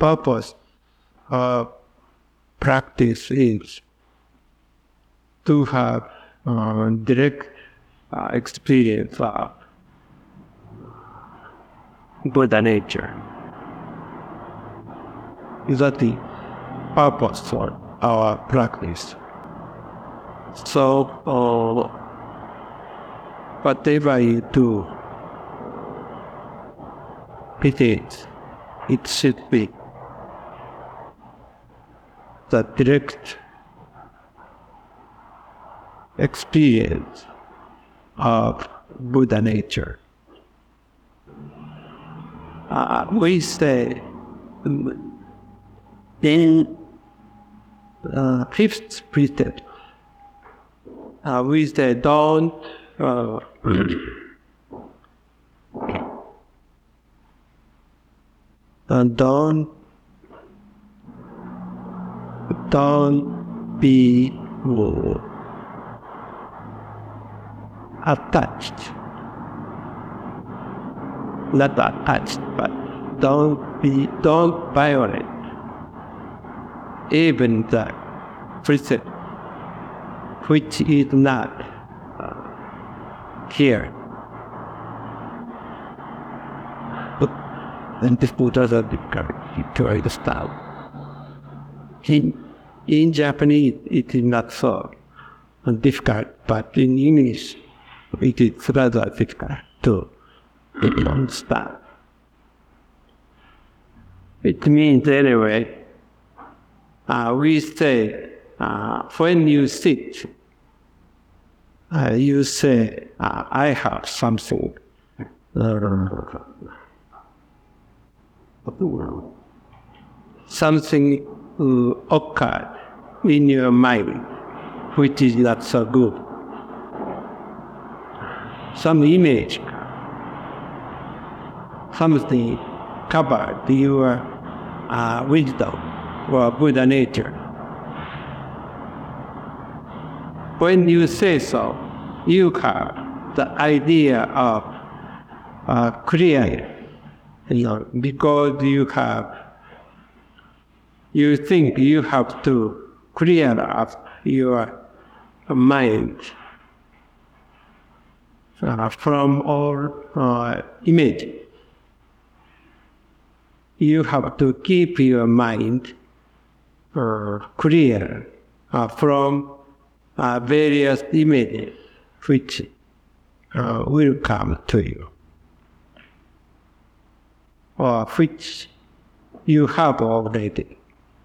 purpose of practice is to have direct experience of Buddha nature. Is that the purpose for our practice? So, whatever you do, it should be the direct experience of Buddha nature. We say in fifth precept, we say don't be attached. Not attached, but don't violate even the precept which is not here. And this Buddha is difficult to understand. In Japanese, it is not so difficult, but in English, it is rather difficult to understand. It means anyway, we say, when you sit, you say, I have something. Something occurred in your mind, which is not so good. Some image, something covered your wisdom or Buddha nature. When you say so, you have the idea of clear, because you think you have to clear up your mind from all image. You have to keep your mind clear from various images which will come to you, or which you have already.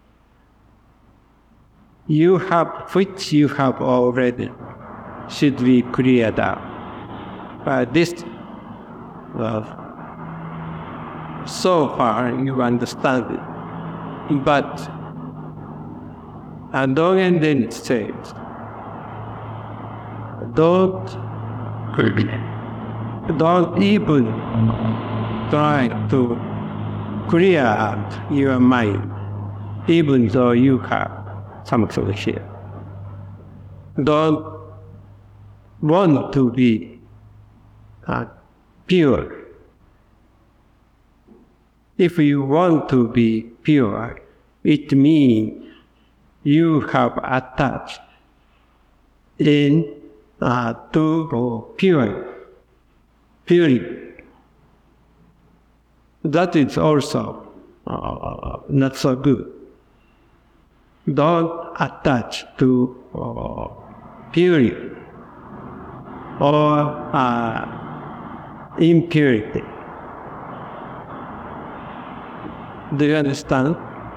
Which you have already should be cleared up. This, so far you understand it. But Dogen then says, don't even try to clear out your mind, even though you have something here. Don't want to be pure. If you want to be pure, it means you have attached in to purity. That is also not so good. Don't attach to purity or impurity. Do you understand?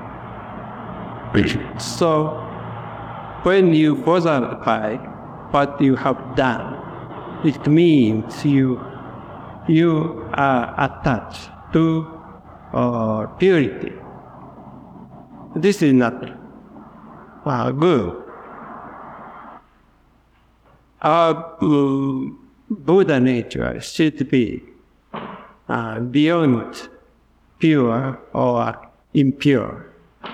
So, when you qualify what you have done, it means you are attached to purity. This is not good. Our Buddha nature should be beyond pure or impure.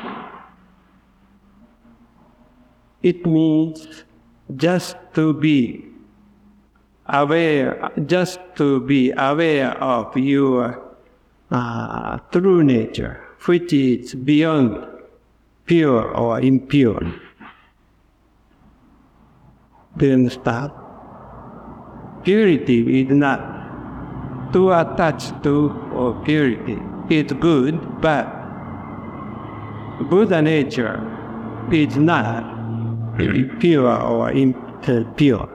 It means just to be aware of your true nature, which is beyond pure or impure. Do you understand? Purity is not too attached to or purity. It's good, but Buddha nature is not pure or impure.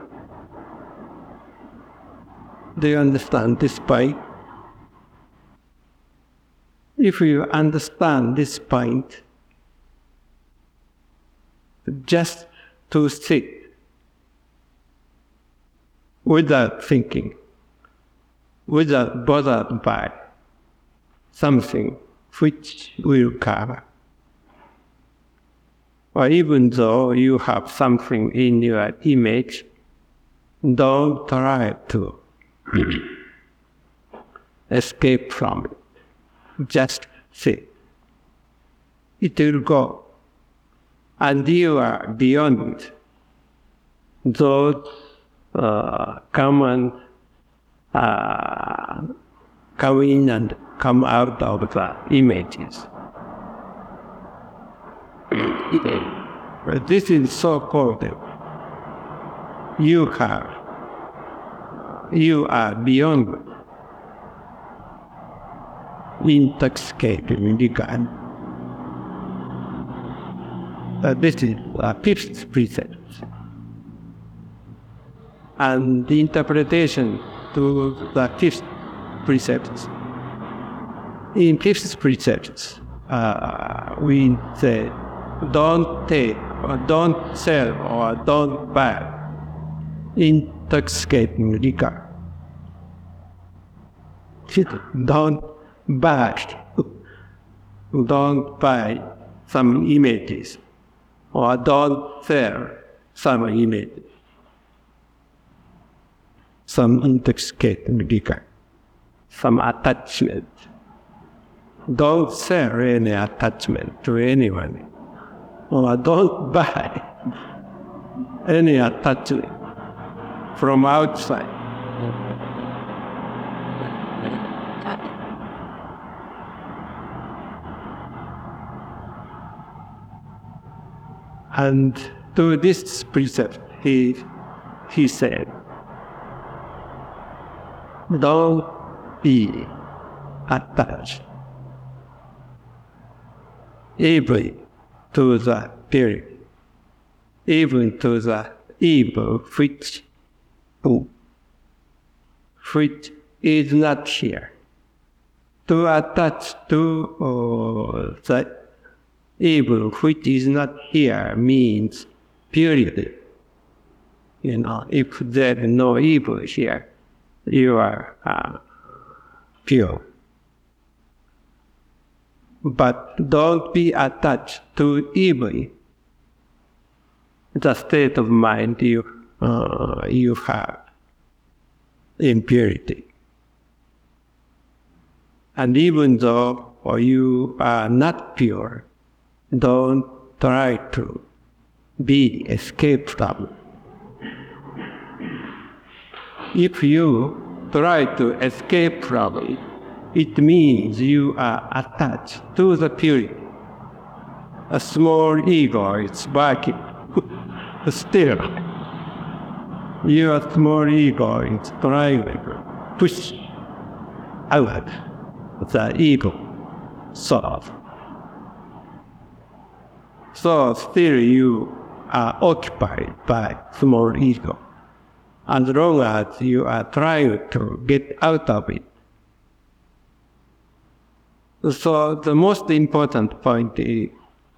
Do you understand this point? If you understand this point, just to sit without thinking, without bothered by something which will come. Or even though you have something in your image, don't try to escape from it. Just sit. It will go. And you are beyond those come in and come out of the images. This is so-called you are beyond intoxicating regard. This is fifth precept. And the interpretation to the fifth precept. In fifth precept, we say, don't take, or don't sell, or don't buy intoxicating liquor. Don't buy some images, or don't sell some images, some intoxicating liquor, some attachment. Don't sell any attachment to anyone, or don't buy any attachment from outside. And to this precept, he said, don't be attached even to the spirit, even to the evil which is not here. To attach to the evil which is not here means purity. If there is no evil here, you are pure. But don't be attached to evil. The state of mind you have impurity. And even though you are not pure, don't try to escape from it. If you try to escape from it, it means you are attached to the purity. A small ego is working. Still, your small ego is trying to push out the ego soul. So still you are occupied by small ego. As long as you are trying to get out of it. So the most important point is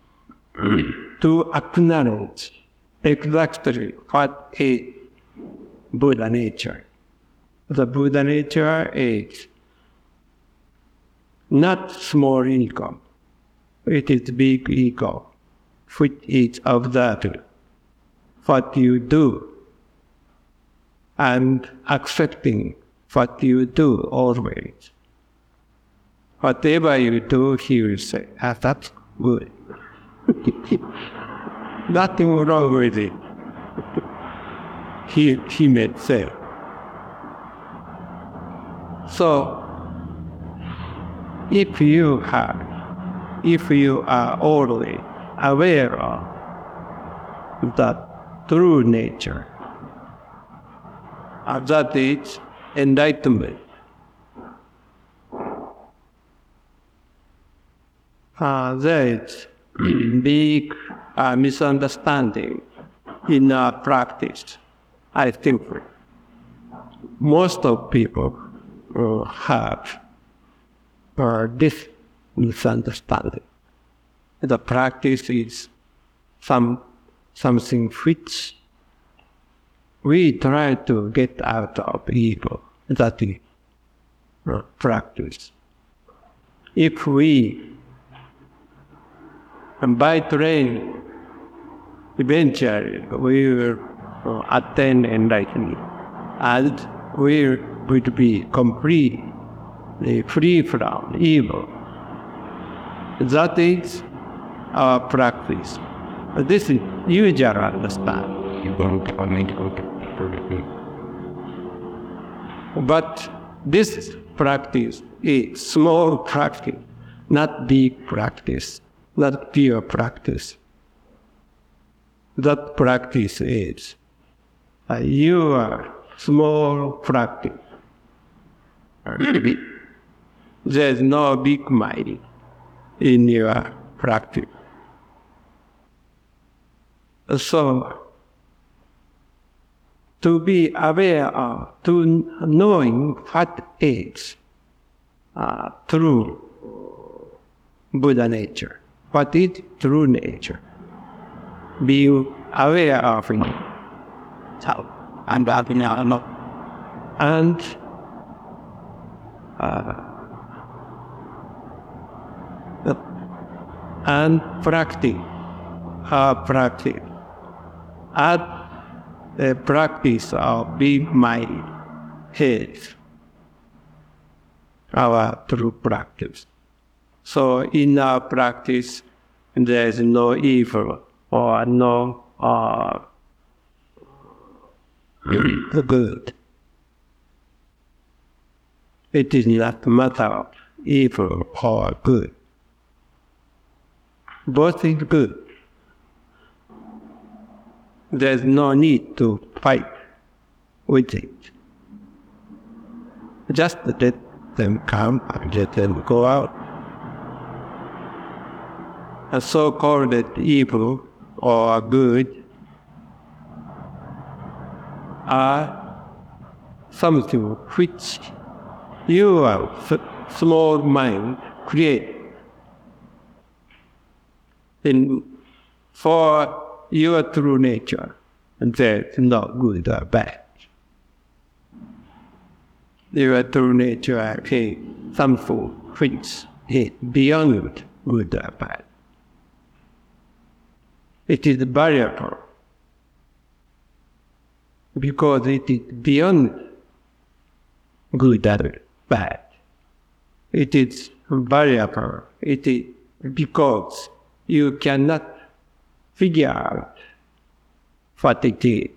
to acknowledge exactly what is Buddha nature. The Buddha nature is not small ego. It is big ego, which is observing what you do and accepting what you do always. Whatever you do, he will say, that's good. Nothing wrong with it. He may say. So, if you have if you are already aware of the true nature, that is enlightenment. There is big misunderstanding in our practice. I think most of people have this misunderstanding. The practice is something which we try to get out of evil. That is practice. If we, by training, eventually we will attain enlightenment, and we would be completely free from evil. That is our practice. This is usual understanding. But this practice is small practice, not big practice, not pure practice. That practice is your small practice. There is no big mind in your practice. So, to be aware of, to knowing what is true Buddha nature, what is true nature, be aware of it. And practice, add the practice of being minded is our true practice. So in our practice, there is no evil or no good. It is not a matter of evil or good. Both is good. There's no need to fight with it. Just let them come and let them go out. A so-called evil or good are something which your small mind create for your true nature, and there's no good or bad. Your true nature is something which is beyond good or bad. It is variable because it is beyond good or bad. It is variable. It is because you cannot figure out what it is.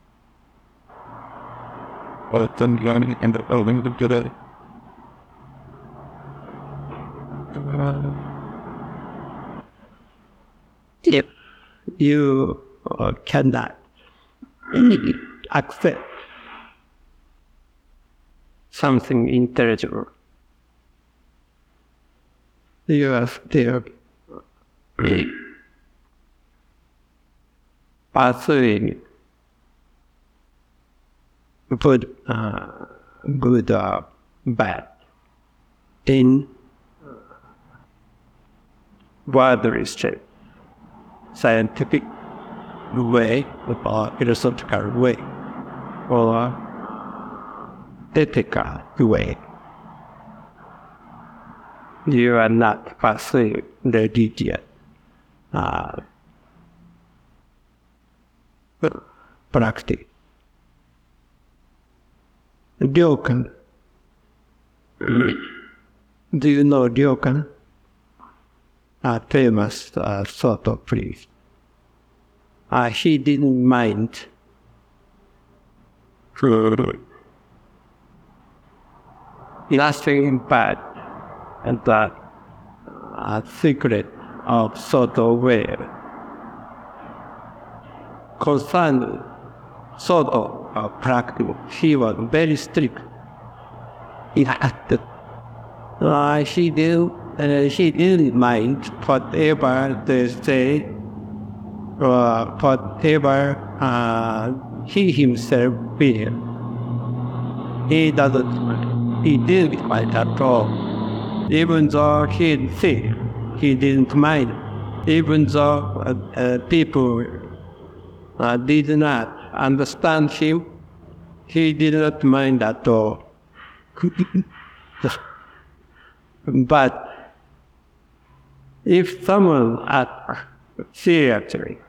Well, then learning in the building of Buddha. If you cannot accept something intelligible, you are still pursuing good or bad in worldly state, scientific way or philosophical way or ethical way. You are not pursuing religion. Practice. Ryokan. Do you know Ryokan? A famous sort of priest. He didn't mind nothing bad and that secret of sort of way. Concerned sort of practice, he was very strict. He didn't mind whatever they say, or whatever he himself feels. He didn't mind at all. Even though he sick, he didn't mind. Even though people did not understand him, he did not mind at all. But if someone acts seriously,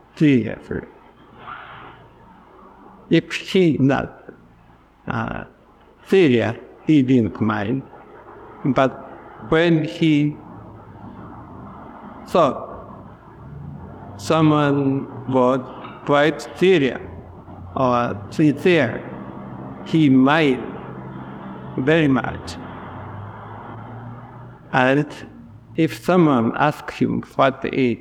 if he not serious, he didn't mind. But when he thought someone was quite serious or sincere, he might very much. And if someone asks him what is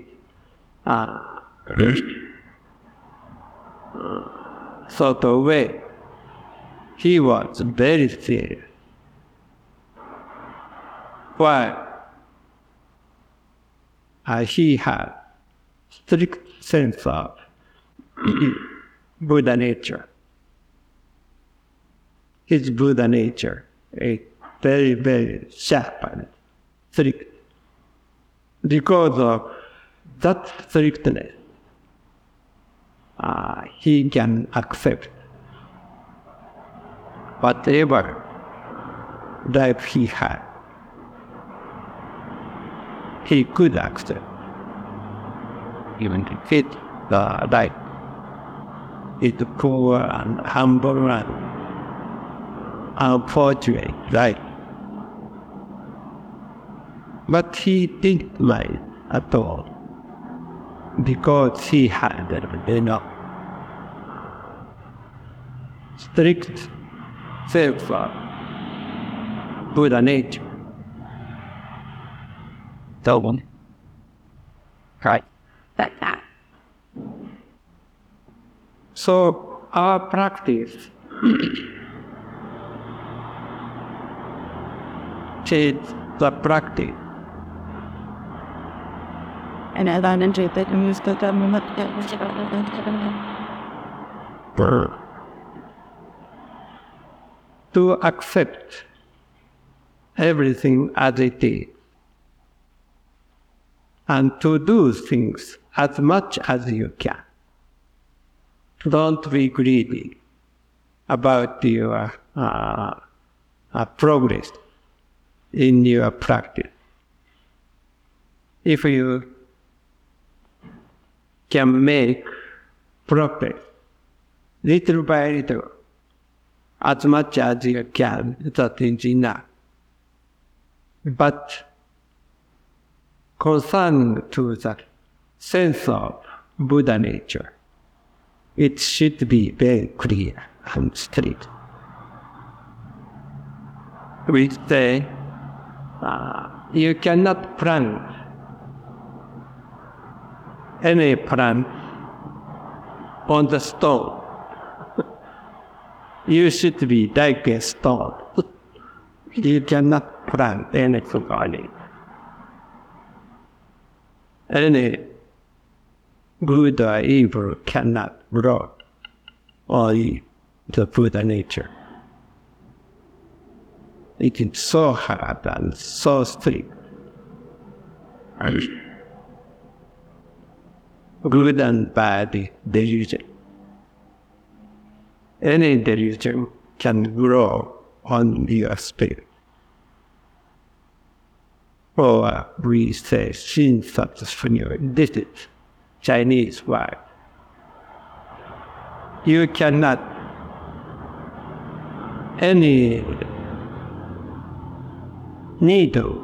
sort of way, he was very serious. Why? He had strict sense of Buddha nature. His Buddha nature is very, very sharp and strict. Because of that strictness, he can accept whatever life he had. He could accept, even to fit the life. It's poor and humble and unfortunate life. But he didn't mind at all, because he had enough strict self Buddha nature. So, right. So our practice change the practice. And as I enjoyed that, and was good. To accept everything as it is, and to do things as much as you can. Don't be greedy about your progress in your practice. If you can make progress little by little, as much as you can, that is enough. But concerned to the sense of Buddha nature, it should be very clear and straight. We say, you cannot plant any plant on the stone. You should be like a stone. You cannot plant anything on it. Any good or evil cannot grow on the Buddha nature. It is so hard and so strict. Good and bad delusion. Any delusion can grow on your spirit. Or we say, Shin Sat Sunyur. This is Chinese word. You cannot, any needle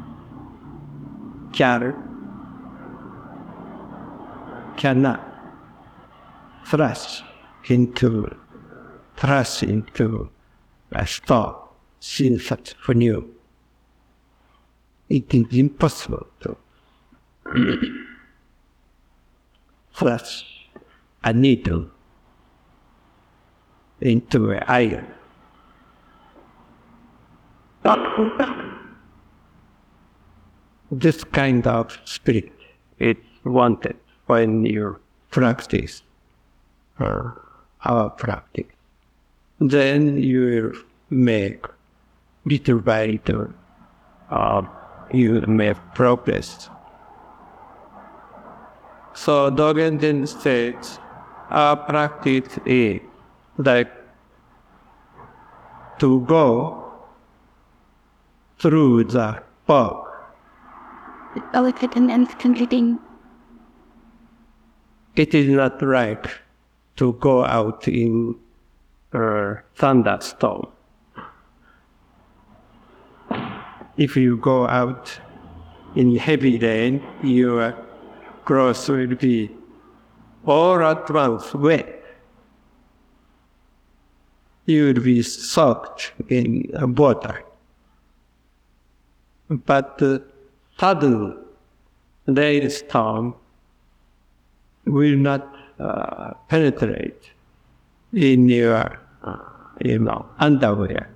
cannot thrust into a stone, Shin Sat Sunyur. it is impossible to flash a needle into an iron. This kind of spirit is wanted when you practice our practice. Then you will make little by little, you make progress. So Dogen then says, our practice is like to go through the fog. It is not right to go out in a thunderstorm. If you go out in heavy rain, your clothes will be all at once wet. You will be soaked in water. But sudden rainstorm will not penetrate in your, underwear.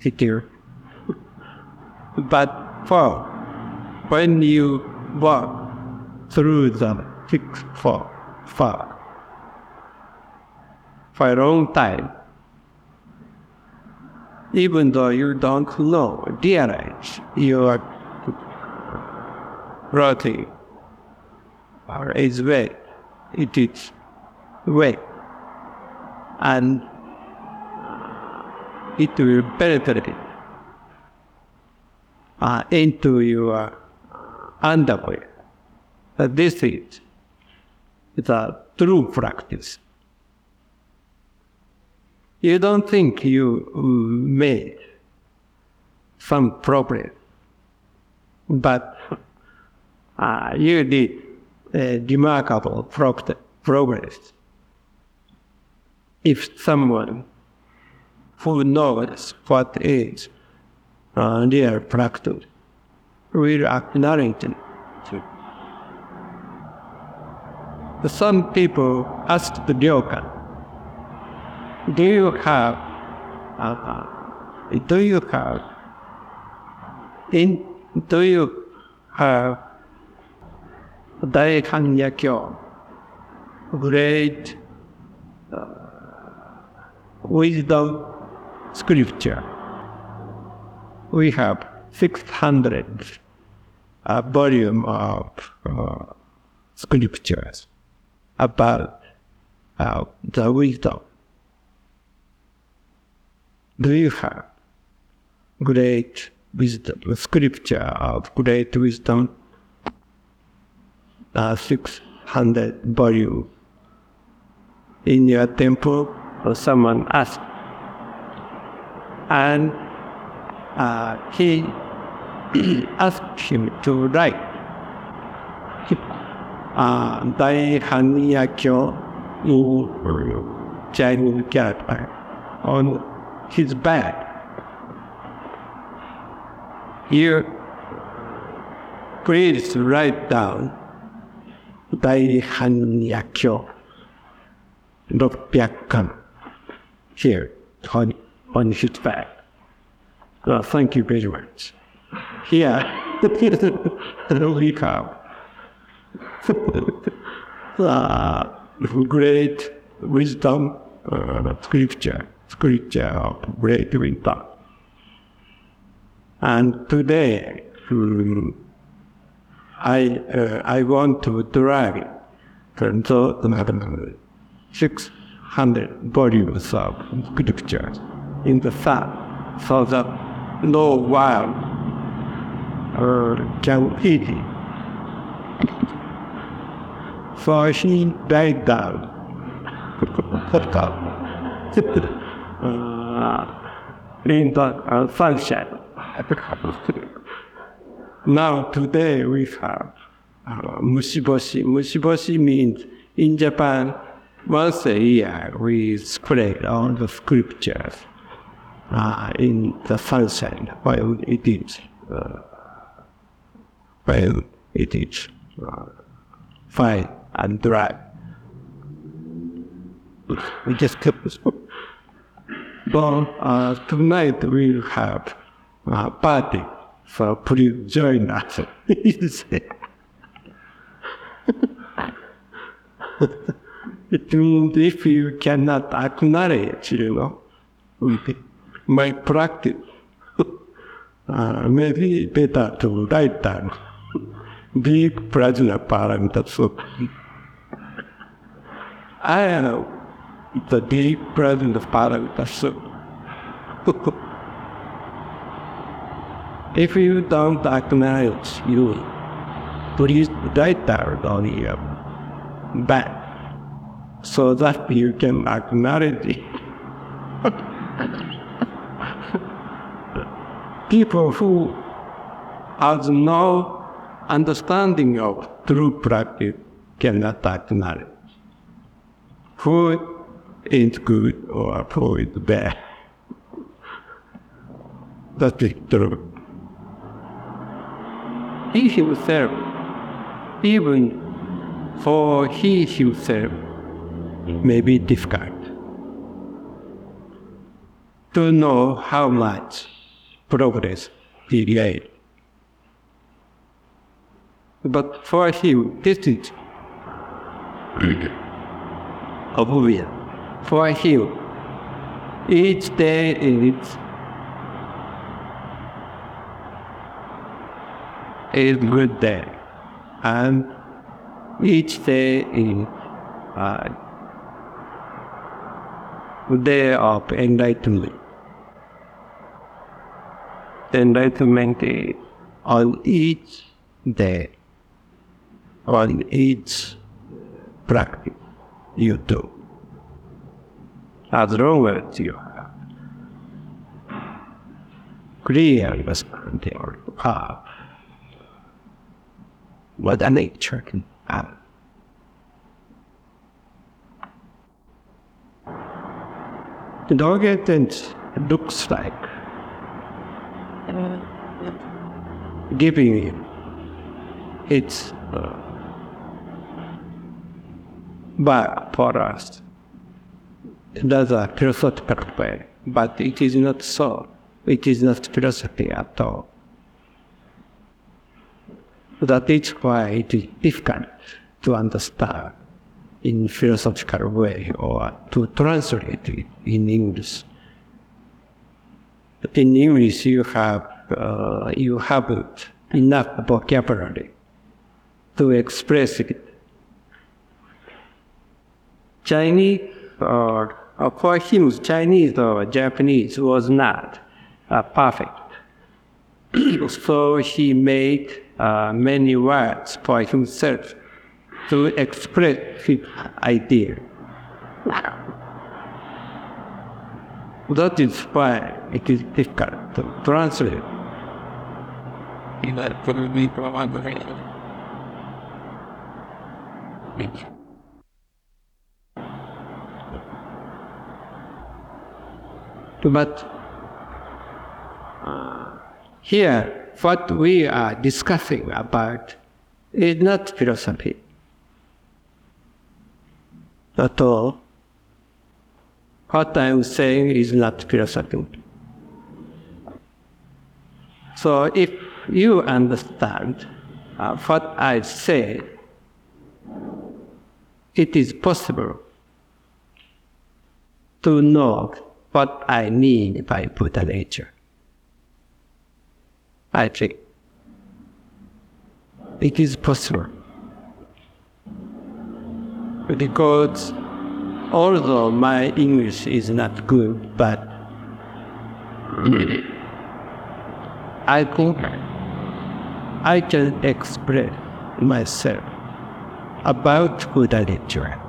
But when you walk through the thick fog for a long time, even though you don't realize your clothing is wet, it is wet, and it will penetrate into your underwear. This is the true practice. You don't think you made some progress, but you did a remarkable progress. If someone who knows what is real practice will acknowledge it. Some people asked the Ryokan, do you have Daihanyakyo, great wisdom scripture? We have 600 volume of scriptures about the wisdom. Do you have great wisdom, scripture of great wisdom? 600 volume in your temple? Or someone asked. And he asked him to write Daihanyakyo in Chinese character on his back. Here, please write down Daihanyakyo 600 here on his back. Thank you very much. Here, we have great wisdom scripture of great wisdom. And today, I want to drag those 600 volumes of scriptures in the sun, so that no one can eat it. So he died down. In the sunshine. Now today we have mushiboshi. Mushiboshi means in Japan, once a year we spread all the scriptures in the sunshine while it is when it is fine and dry. We just keep it. But tonight we'll have a party, so please join us. It means if you cannot acknowledge, my practice, maybe better to write down big prajna paramita. I am the big prajna paramita. If you don't acknowledge you, please write down on your back so that you can acknowledge it. People who have no understanding of true practice cannot acknowledge who is good or who is bad. That is true. He himself, even for he himself, may be difficult to know how much progress he made. But for him, this is obvious. For him, each day is a good day, and each day is a day of enlightenment. Enlightenment is on each day, on each practice you do. As long as you have clear understanding of what a nature can have. The organization looks like giving you its but for us. That's a philosophical way, but it is not so. It is not philosophy at all. That is why it is difficult to understand in philosophical way or to translate it in English. In English, you have enough vocabulary to express it. Chinese, for him, Chinese or Japanese was not perfect. So he made many words for himself to express his idea. That is why it is difficult to translate. But here, what we are discussing about is not philosophy at all. What I am saying is not philosophy. So if you understand what I say, it is possible to know what I mean by Buddha nature. I think it is possible. Because although my English is not good, but I think I can express myself about Buddha nature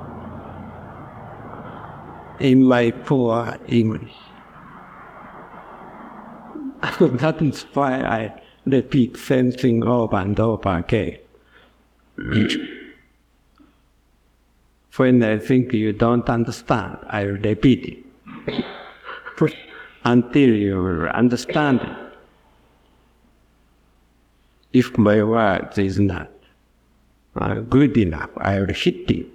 in my poor English. That is why I repeat same thing over and over again. When I think you don't understand, I repeat it until you understand it. If my word is not good enough, I will hit it.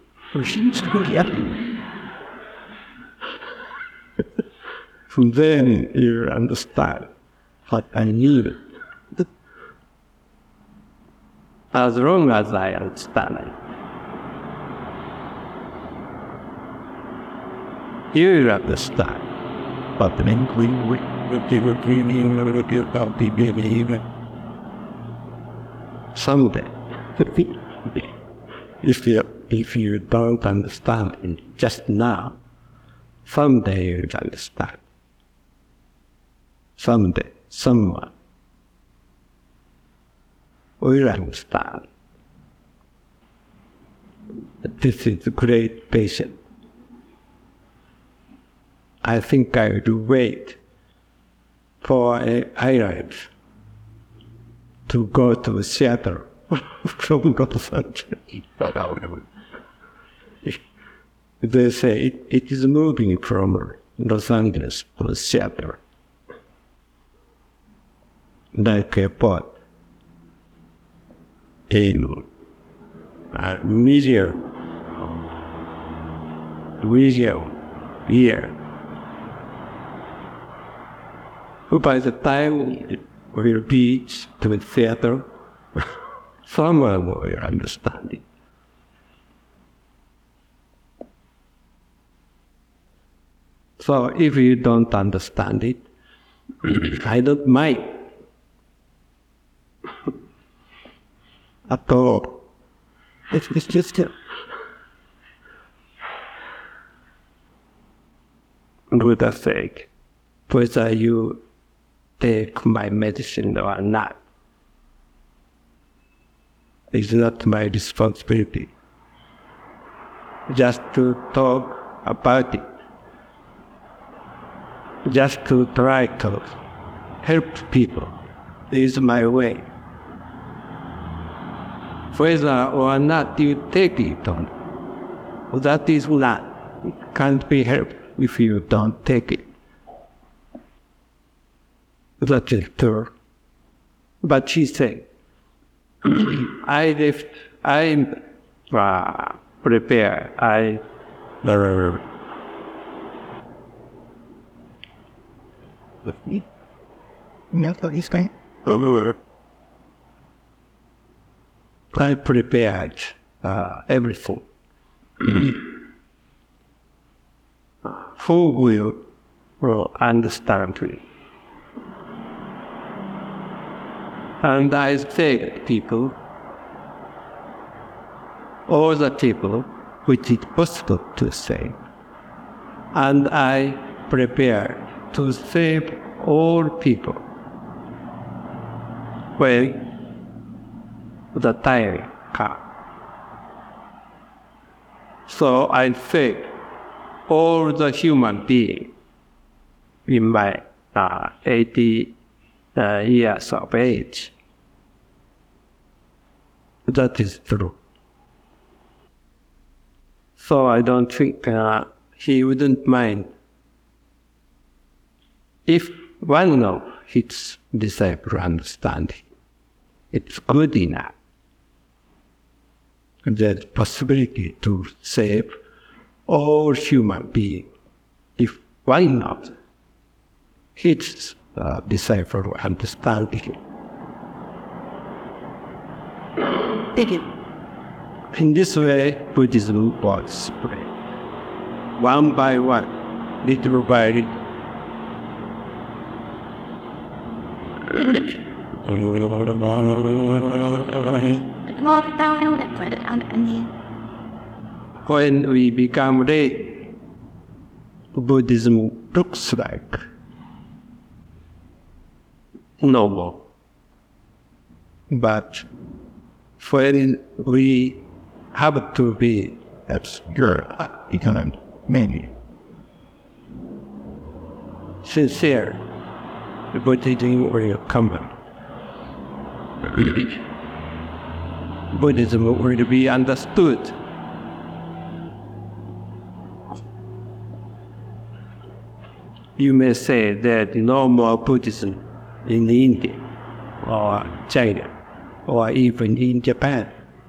Then you understand what I need. As long as I understand it, you will understand. But then someday, if you don't understand it just now, someday you will understand. Someday, someone will understand. This is great patience. I think I will wait for an island to go to Seattle from Los Angeles. They say it is moving from Los Angeles to Seattle, like a boat. In a million year. By the time it will reach to the theater, someone will understand it. So if you don't understand it, I don't mind at all. It's just Buddha sake, whether you take my medicine or not, it's not my responsibility. Just to talk about it, just to try to help people is my way. Whether or not you take it on, that is not. It can't be helped if you don't take it. That is true. But she said, I'm prepared. I prepared everything. Who will understand me? And I say people, all the people which is possible to save. And I prepare to save all people when the time comes. So I save all the human beings in my 80 years of age. That is true. So I don't think he wouldn't mind if one of his disciples understands it's good enough. There's possibility to save all human beings if one of his disciples understands it. In this way, Buddhism was spread, one by one, little by little. When we become ready, Buddhism looks like normal. But when we have to be obscure, maybe sincere, Buddhism will come. Buddhism will be understood. You may say that no more Buddhism in India or China. or even in Japan.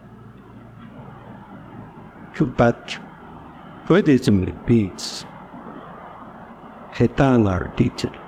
But Buddhism repeats eternal teaching.